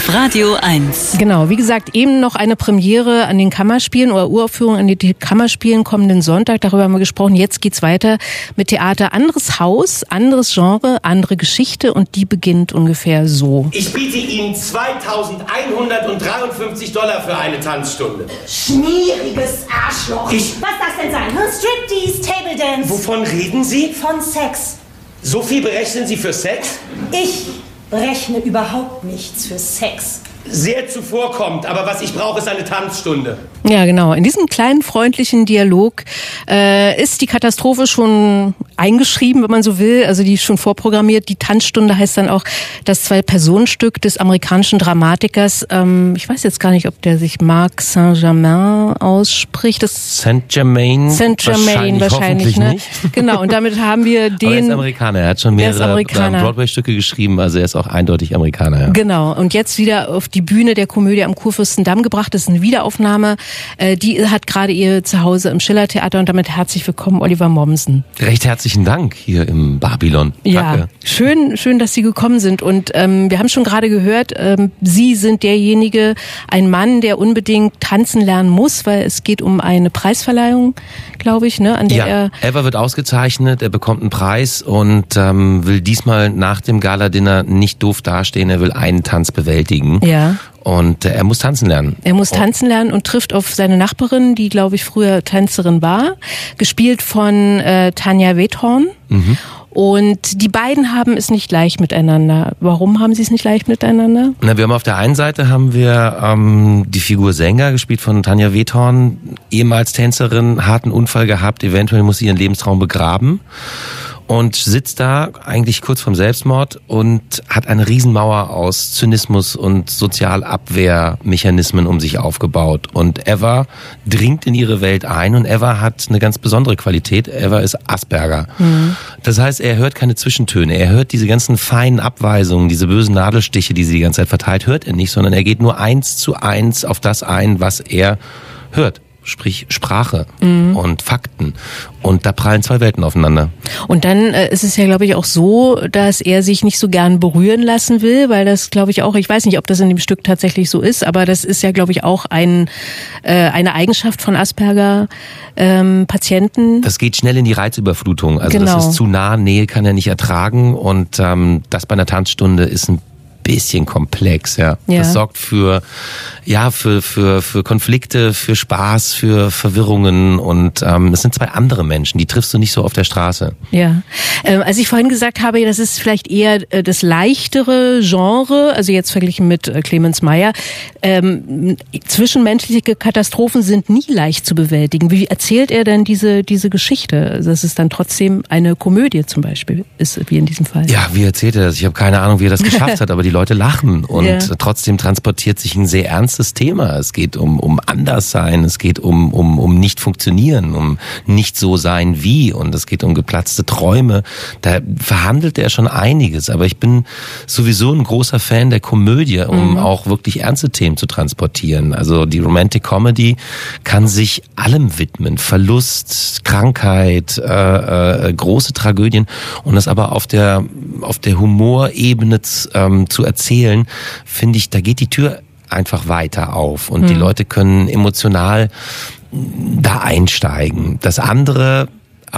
auf Radio 1. Genau, wie gesagt, eben noch eine Premiere an den Kammerspielen oder Uraufführung an den Kammerspielen kommenden Sonntag. Darüber haben wir gesprochen. Jetzt geht's weiter mit Theater. Anderes Haus, anderes Genre, andere Geschichte und die beginnt ungefähr so. Ich biete Ihnen $2.153 für eine Tanzstunde. Schmieriges Arschloch. Was das denn sein? Striptease, Table Dance. Wovon reden Sie? Von Sex. So viel berechnen Sie für Sex? Ich berechne überhaupt nichts für Sex. Sehr zuvorkommt, aber was ich brauche, ist eine Tanzstunde. Ja, genau. In diesem kleinen, freundlichen Dialog ist die Katastrophe schon eingeschrieben, wenn man so will. Also die ist schon vorprogrammiert. Die Tanzstunde heißt dann auch das Zwei-Personen-Stück des amerikanischen Dramatikers. Ich weiß jetzt gar nicht, ob der sich Marc Saint-Germain ausspricht. Saint-Germain wahrscheinlich ne? Nicht. Genau, und damit haben wir den... Aber er ist Amerikaner. Er hat schon mehrere Broadway-Stücke geschrieben, also er ist auch eindeutig Amerikaner. Ja. Genau, und jetzt wieder auf die Bühne der Komödie am Kurfürstendamm gebracht. Das ist eine Wiederaufnahme. Die hat gerade ihr Zuhause im Schillertheater und damit herzlich willkommen, Oliver Mommsen. Recht herzlichen Dank hier im Babylon. Ja, schön, dass Sie gekommen sind. Und wir haben schon gerade gehört, Sie sind derjenige, ein Mann, der unbedingt tanzen lernen muss, weil es geht um eine Preisverleihung, glaube ich, ne, an der Eva wird ausgezeichnet, er bekommt einen Preis und will diesmal nach dem Gala-Dinner nicht doof dastehen, er will einen Tanz bewältigen. Ja. Und er muss tanzen lernen. Er muss tanzen lernen und trifft auf seine Nachbarin, die, glaube ich, früher Tänzerin war, gespielt von Tanja Wethorn. Mhm. Und die beiden haben es nicht leicht miteinander. Warum haben sie es nicht leicht miteinander? Na, wir haben auf der einen Seite die Figur Sänger, gespielt von Tanja Wethorn, ehemals Tänzerin, harten Unfall gehabt, eventuell muss sie ihren Lebenstraum begraben. Und sitzt da eigentlich kurz vorm Selbstmord und hat eine Riesenmauer aus Zynismus und Sozialabwehrmechanismen um sich aufgebaut. Und Eva dringt in ihre Welt ein und Eva hat eine ganz besondere Qualität. Eva ist Asperger. Mhm. Das heißt, er hört keine Zwischentöne. Er hört diese ganzen feinen Abweisungen, diese bösen Nadelstiche, die sie die ganze Zeit verteilt, hört er nicht, sondern er geht nur 1:1 auf das ein, was er hört. Sprich Sprache und Fakten. Und da prallen zwei Welten aufeinander. Und dann ist es ja, glaube ich, auch so, dass er sich nicht so gern berühren lassen will, weil das, glaube ich, auch, ich weiß nicht, ob das in dem Stück tatsächlich so ist, aber das ist ja, glaube ich, auch eine Eigenschaft von Asperger-Patienten. Das geht schnell in die Reizüberflutung. Also genau. Das ist zu nah, Nähe kann er nicht ertragen und das bei einer Tanzstunde ist ein bisschen komplex, ja. Das sorgt für Konflikte, für Spaß, für Verwirrungen und es sind zwei andere Menschen, die triffst du nicht so auf der Straße. Ja, als ich vorhin gesagt habe, das ist vielleicht eher das leichtere Genre, also jetzt verglichen mit Clemens Meyer, zwischenmenschliche Katastrophen sind nie leicht zu bewältigen. Wie erzählt er denn diese Geschichte? Also dass es dann trotzdem eine Komödie zum Beispiel ist, wie in diesem Fall. Ja, wie erzählt er das? Ich habe keine Ahnung, wie er das geschafft hat, aber die Leute lachen und trotzdem transportiert sich ein sehr ernstes Thema. Es geht um Anderssein, es geht um nicht funktionieren, um nicht so sein wie und es geht um geplatzte Träume. Da verhandelt er schon einiges, aber ich bin sowieso ein großer Fan der Komödie, um auch wirklich ernste Themen zu transportieren. Also die Romantic Comedy kann sich allem widmen. Verlust, Krankheit, große Tragödien und das aber auf der Humorebene zu erzählen, finde ich, da geht die Tür einfach weiter auf und die Leute können emotional da einsteigen. Das andere,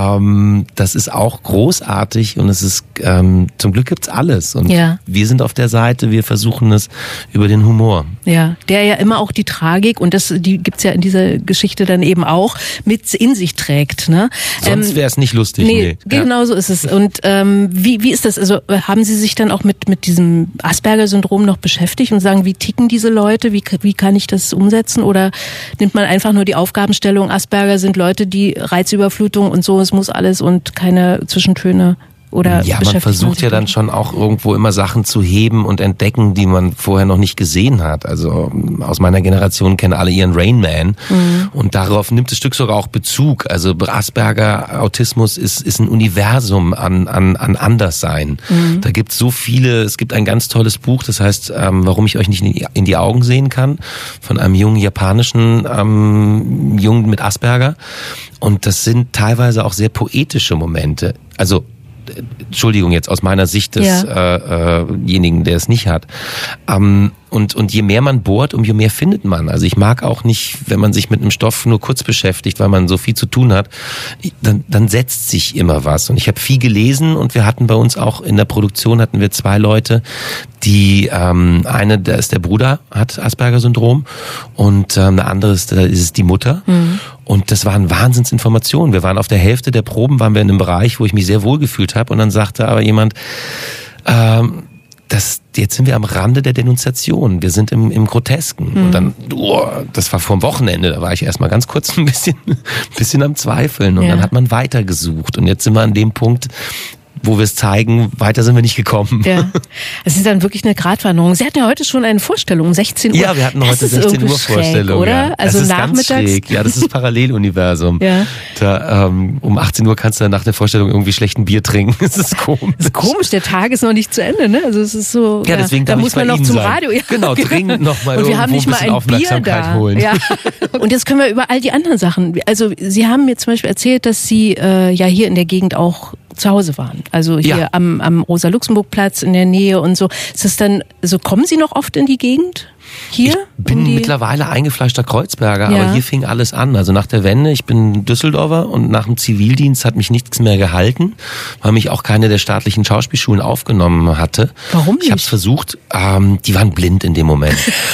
das ist auch großartig und es ist zum Glück gibt's alles und wir sind auf der Seite, wir versuchen es über den Humor. Ja, der ja immer auch die Tragik und die gibt's ja in dieser Geschichte dann eben auch mit in sich trägt, ne? Sonst wäre es nicht lustig. Nee. Genau so ist es. Und wie ist das? Also haben Sie sich dann auch mit diesem Asperger-Syndrom noch beschäftigt und sagen, wie ticken diese Leute? Wie kann ich das umsetzen? Oder nimmt man einfach nur die Aufgabenstellung, Asperger sind Leute, die Reizüberflutung und so, es muss alles und keine Zwischentöne? Oder ja, man versucht ja dann schon auch irgendwo immer Sachen zu heben und entdecken, die man vorher noch nicht gesehen hat. Also aus meiner Generation kennen alle ihren Rain Man und darauf nimmt das Stück sogar auch Bezug. Also Asperger Autismus ist ein Universum an Anderssein. Da gibt's so viele, es gibt ein ganz tolles Buch, das heißt, warum ich euch nicht in die Augen sehen kann, von einem jungen japanischen Jungen mit Asperger. Und das sind teilweise auch sehr poetische Momente. Also Entschuldigung jetzt aus meiner Sicht desjenigen, der es nicht hat. Und je mehr man bohrt, umso mehr findet man. Also ich mag auch nicht, wenn man sich mit einem Stoff nur kurz beschäftigt, weil man so viel zu tun hat, dann setzt sich immer was. Und ich habe viel gelesen und wir hatten bei uns auch in der Produktion 2 Leute, die da ist der Bruder, hat Asperger-Syndrom und eine andere ist es die Mutter. Und das waren Wahnsinnsinformationen. Wir waren auf der Hälfte der Proben, waren wir in einem Bereich, wo ich mich sehr wohl gefühlt habe und dann sagte aber jemand, jetzt sind wir am Rande der Denunziation. Wir sind im Grotesken. Und dann, das war vorm Wochenende, da war ich erstmal ganz kurz ein bisschen am Zweifeln. Und dann hat man weitergesucht. Und jetzt sind wir an dem Punkt, wo wir es zeigen, weiter sind wir nicht gekommen. Ja. Es ist dann wirklich eine Gradwanderung. Sie hatten ja heute schon eine Vorstellung um 16 Uhr. Ja, wir hatten heute 16 Uhr Vorstellung. Oder? Ja. Also das ist nachmittags. Ganz schräg. Ja, das ist Paralleluniversum. Ja. Da, um 18 Uhr kannst du dann nach der Vorstellung irgendwie schlechten Bier trinken. Das ist komisch. Das ist komisch, der Tag ist noch nicht zu Ende, ne? Also es ist so. Ja, deswegen da muss man noch zum Radio. Ja. Genau, dringend noch mal und wir haben irgendwo nicht ein mal bisschen ein Aufmerksamkeit Bier da. holen. Ja. Und jetzt können wir über all die anderen Sachen. Also Sie haben mir zum Beispiel erzählt, dass Sie ja hier in der Gegend auch zu Hause waren. Also hier am Rosa-Luxemburg-Platz in der Nähe und so. Ist das dann, so kommen Sie noch oft in die Gegend? Hier? Ich bin mittlerweile eingefleischter Kreuzberger, aber hier fing alles an. Also nach der Wende, ich bin Düsseldorfer und nach dem Zivildienst hat mich nichts mehr gehalten, weil mich auch keine der staatlichen Schauspielschulen aufgenommen hatte. Warum nicht? Ich habe es versucht, die waren blind in dem Moment.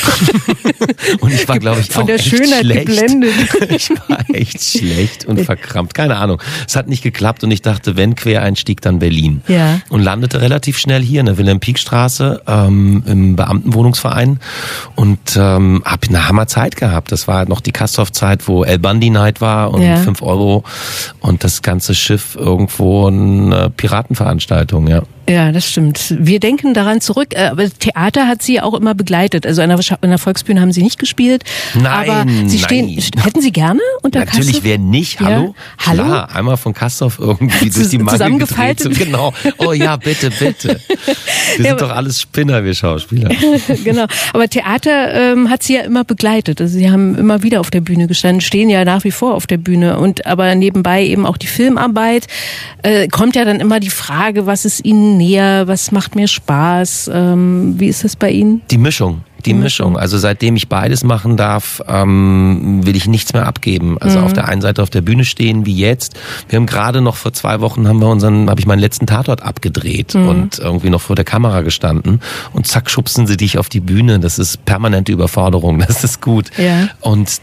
Und ich war, glaube ich, von auch der echt Schönheit schlecht. geblendet. Ich war echt schlecht und verkrampft. Keine Ahnung. Es hat nicht geklappt und ich dachte, wenn Quereinstieg, dann Berlin. Ja. Und landete relativ schnell hier in der Wilhelm-Pieck-Straße im Beamtenwohnungsverein. Und habe eine Hammerzeit gehabt. Das war noch die Castorf-Zeit, wo El Bundy Night war und 5 € und das ganze Schiff irgendwo eine Piratenveranstaltung, ja. Ja, das stimmt. Wir denken daran zurück, aber Theater hat Sie auch immer begleitet. Also an der Volksbühne haben Sie nicht gespielt. Nein, aber Sie hätten Sie gerne unter Natürlich, Castorf? wer nicht? Hallo? Ja. Hallo? Klar, einmal von Castorf irgendwie durch die Mangel gedreht. Genau. Oh ja, bitte, bitte. Wir sind doch alles Spinner, wir Schauspieler. Genau. Aber Theater hat Sie ja immer begleitet. Also Sie haben immer wieder auf der Bühne gestanden, stehen ja nach wie vor auf der Bühne. Aber nebenbei eben auch die Filmarbeit. Kommt ja dann immer die Frage, was ist Ihnen näher, was macht mir Spaß? Wie ist das bei Ihnen? Die Mischung. Also seitdem ich beides machen darf, will ich nichts mehr abgeben. Also auf der einen Seite auf der Bühne stehen, wie jetzt. Wir haben gerade noch vor 2 Wochen habe ich meinen letzten Tatort abgedreht und irgendwie noch vor der Kamera gestanden und zack, schubsen sie dich auf die Bühne. Das ist permanente Überforderung. Das ist gut. Ja. Und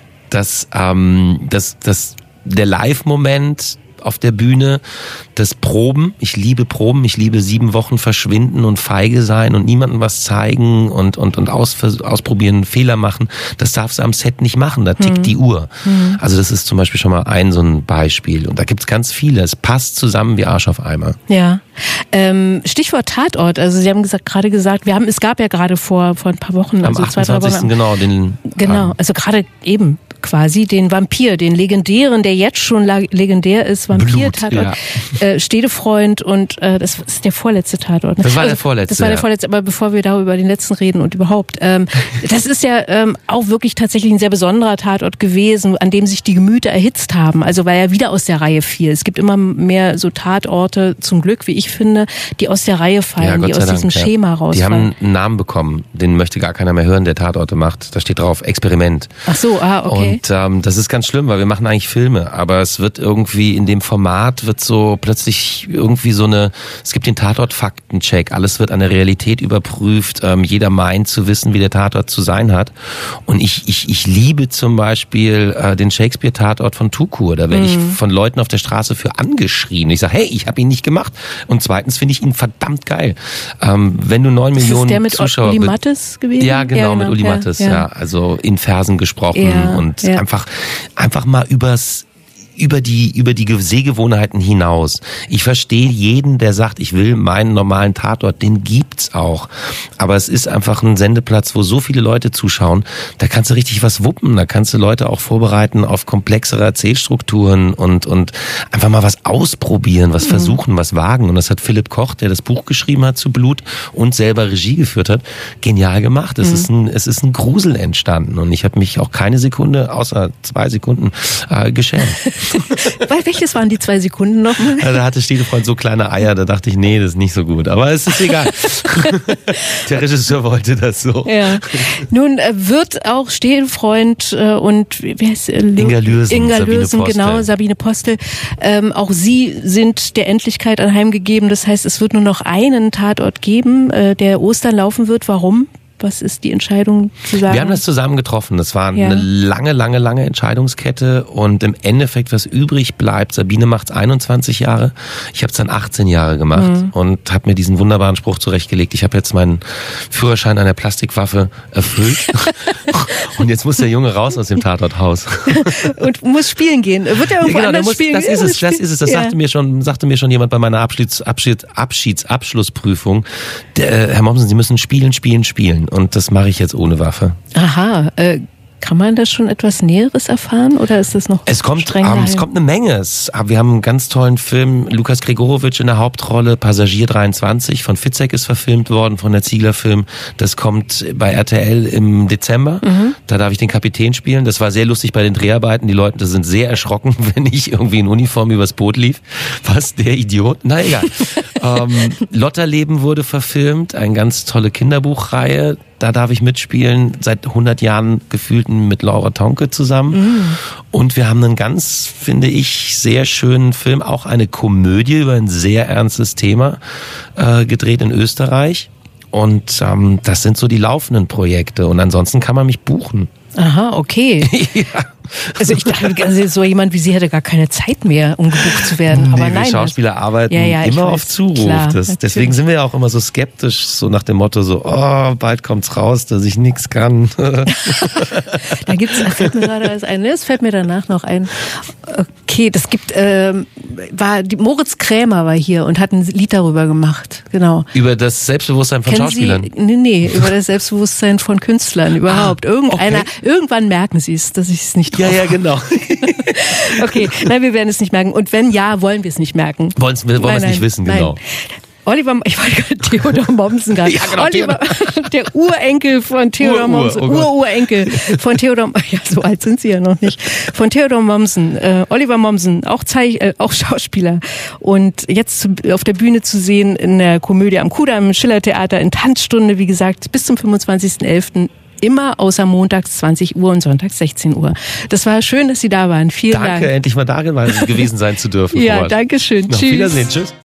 der Live-Moment auf der Bühne, das Proben, ich liebe Proben, ich liebe 7 Wochen verschwinden und feige sein und niemandem was zeigen und ausprobieren, Fehler machen, das darfst du am Set nicht machen, da tickt die Uhr. Also das ist zum Beispiel schon mal so ein Beispiel und da gibt's ganz viele, es passt zusammen wie Arsch auf Eimer. Ja, Stichwort Tatort, also Sie haben gerade gesagt, es gab ja gerade vor ein paar Wochen, am 28. Genau, also gerade eben quasi den Vampir, den legendären, der jetzt schon legendär ist, Vampir-Tatort, Städtefreund und das ist der vorletzte Tatort. Ne? Das war der vorletzte. Das war der vorletzte, aber bevor wir da über den letzten reden und überhaupt, das ist ja auch wirklich tatsächlich ein sehr besonderer Tatort gewesen, an dem sich die Gemüter erhitzt haben, also weil er wieder aus der Reihe fiel. Es gibt immer mehr so Tatorte, zum Glück, wie ich finde, die aus der Reihe fallen, die aus diesem Schema rausfallen. Die haben einen Namen bekommen, den möchte gar keiner mehr hören, der Tatorte macht. Da steht drauf, Experiment. Ach so, okay. Und das ist ganz schlimm, weil wir machen eigentlich Filme, aber es wird irgendwie in dem Format wird so plötzlich irgendwie es gibt den Tatort-Faktencheck, alles wird an der Realität überprüft, jeder meint zu wissen, wie der Tatort zu sein hat. Und ich liebe zum Beispiel den Shakespeare-Tatort von Tukur, da werde ich von Leuten auf der Straße für angeschrien. Ich sage, hey, ich habe ihn nicht gemacht. Und zweitens finde ich ihn verdammt geil. Wenn du 9 Millionen der mit Zuschauer... Uli Mattes gewesen? Ja, genau, mit Uli Mattes, ja. Also in Versen gesprochen und einfach mal über die Sehgewohnheiten hinaus. Ich verstehe jeden, der sagt, ich will meinen normalen Tatort, den gibt's auch. Aber es ist einfach ein Sendeplatz, wo so viele Leute zuschauen, da kannst du richtig was wuppen, da kannst du Leute auch vorbereiten auf komplexere Erzählstrukturen und einfach mal was ausprobieren, was versuchen, was wagen. Und das hat Philipp Koch, der das Buch geschrieben hat zu Blut und selber Regie geführt hat, genial gemacht. Es ist ein Grusel entstanden und ich habe mich auch keine Sekunde, außer 2 Sekunden, geschämt. Welches waren die 2 Sekunden nochmal? Ja, da hatte Stielefreund so kleine Eier, da dachte ich, nee, das ist nicht so gut. Aber es ist egal. Der Regisseur wollte das so. Ja. Nun wird auch Stielefreund und wie heißt Inga Lürsen, genau, Sabine Postel. Auch sie sind der Endlichkeit anheimgegeben. Das heißt, es wird nur noch einen Tatort geben, der Ostern laufen wird. Warum? Was ist die Entscheidung zu sagen? Wir haben das zusammen getroffen. Das war eine lange Entscheidungskette und im Endeffekt, was übrig bleibt, Sabine macht's 21 Jahre, ich habe es dann 18 Jahre gemacht und habe mir diesen wunderbaren Spruch zurechtgelegt. Ich habe jetzt meinen Führerschein an der Plastikwaffe erfüllt und jetzt muss der Junge raus aus dem Tatorthaus. Und muss spielen gehen. Wird er irgendwo anders spielen? Das ist es. Das sagte mir schon jemand bei meiner Abschlussprüfung. Herr Mommsen, Sie müssen spielen. Und das mache ich jetzt ohne Waffe. Aha, kann man da schon etwas Näheres erfahren oder ist das noch streng geheim? Es kommt eine Menge. Wir haben einen ganz tollen Film, Lukas Gregorowitsch in der Hauptrolle, Passagier 23 von Fitzek ist verfilmt worden, von der Ziegler Film. Das kommt bei RTL im Dezember. Da darf ich den Kapitän spielen. Das war sehr lustig bei den Dreharbeiten. Die Leute sind sehr erschrocken, wenn ich irgendwie in Uniform übers Boot lief. Was, der Idiot? Na egal. Lotterleben wurde verfilmt, eine ganz tolle Kinderbuchreihe. Da darf ich mitspielen, seit 100 Jahren gefühlt mit Laura Tonke zusammen. Und wir haben einen ganz, finde ich, sehr schönen Film, auch eine Komödie über ein sehr ernstes Thema, gedreht in Österreich. Und das sind so die laufenden Projekte. Und ansonsten kann man mich buchen. Aha, okay. Ja. Also ich dachte, so jemand wie Sie hätte gar keine Zeit mehr, um gebucht zu werden. Aber nein, wir Schauspieler arbeiten immer auf Zuruf. Klar, Deswegen sind wir ja auch immer so skeptisch, so nach dem Motto so, bald kommt's raus, dass ich nichts kann. Da fällt mir gerade was ein. Das fällt mir danach noch ein. Okay, Moritz Krämer war hier und hat ein Lied darüber gemacht. Genau. Über das Selbstbewusstsein von Schauspielern? Nee, über das Selbstbewusstsein von Künstlern überhaupt. Irgendwann merken sie es, dass ich es nicht drauf habe. Ja, genau. Okay, nein, wir werden es nicht merken. Und wenn ja, wollen wir es nicht merken. Wollen wir es nicht wissen, genau. Oliver, ich wollte gerade Theodor Mommsen gerade. Ja, genau, Oliver, der Urenkel von Theodor Mommsen. Ururenkel von Theodor, ja, so alt sind sie ja noch nicht. Von Theodor Mommsen. Oliver Mommsen, auch Schauspieler. Und jetzt auf der Bühne zu sehen in der Komödie am Kudamm, im Schillertheater, in Tanzstunde, wie gesagt, bis zum 25.11. Immer außer montags 20 Uhr und sonntags 16 Uhr. Das war schön, dass Sie da waren. Vielen Dank. Danke, endlich mal da gewesen sein zu dürfen. Ja, danke schön. Auf Tschüss. Wiedersehen. Tschüss.